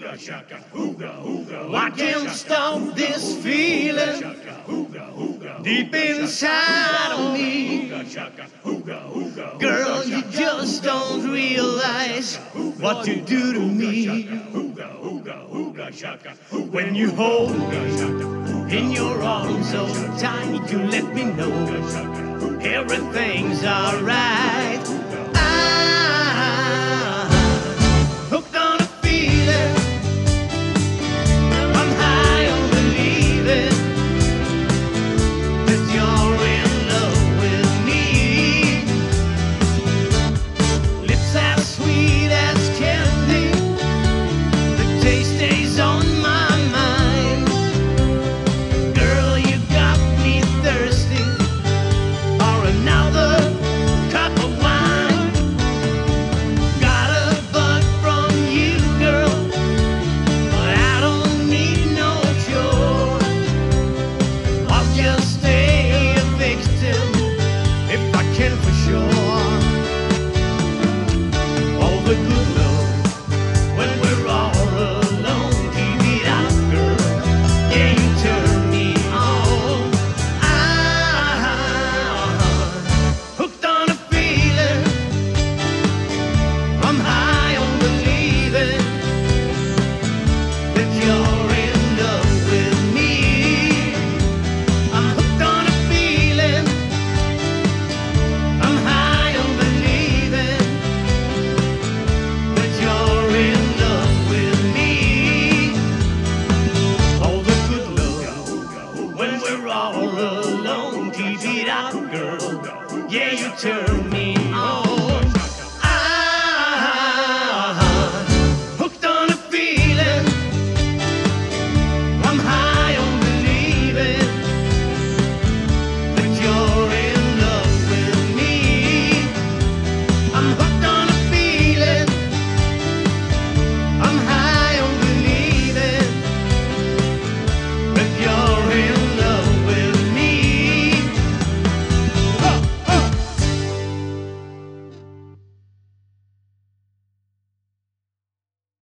I can't stop this feeling deep inside of me. Girl, you just don't realize what you do to me. When you hold me in your arms so tight, you let me know everything's alright.